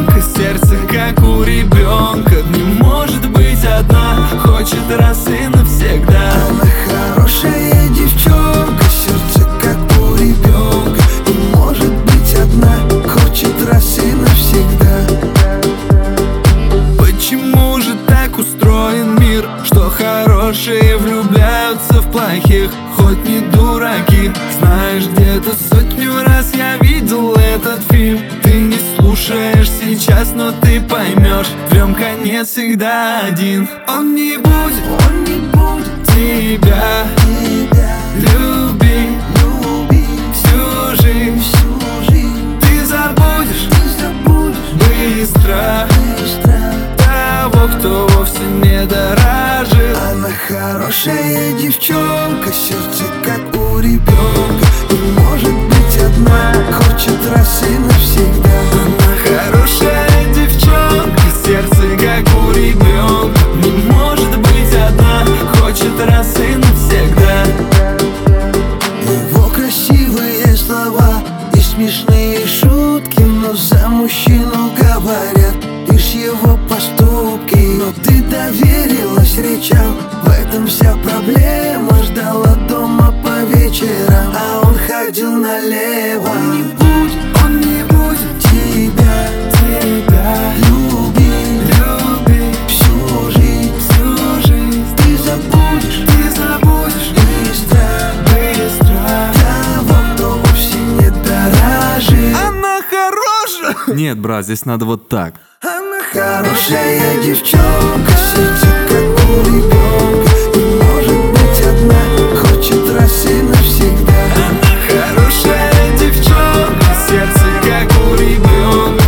девчонка, сердце как у ребенка. Не может быть одна, хочет раз и навсегда. Она хорошая девчонка, сердце как у ребенка. Не может быть одна, хочет раз и навсегда. Почему же так устроен мир, что хорошие влюбляются в плохих? Хоть не дураки, знаешь, где-то сотню раз я видел этот фильм. Ты не слушаешь сейчас, но ты поймешь, трем конец всегда один. Он не будет тебя любить всю жизнь. Ты забудешь быстро того, кто вовсе не дорожит. Она хорошая девчонка, сердце как у ребенка. Не может быть одна, хочет раз и навсегда. Она хорошая девчонка, сердце как у ребенка. Не может быть одна, хочет раз и навсегда. Его красивые слова и смешные шутки, но за мужчину говорят лишь его поступки. Но ты доверилась речам, в этом вся проблема. Ждала дома по вечерам, а он ходил налево. Он не будет тебя любить всю жизнь. Ты забудешь быстро того, кто вовсе не дорожит. Она хорошая. Нет, брат, здесь надо вот так. Она хорошая девчонка, сердце как у ребенка. Не может быть одна, хочет раз и навсегда. Она хорошая девчонка, сердце как у ребенка.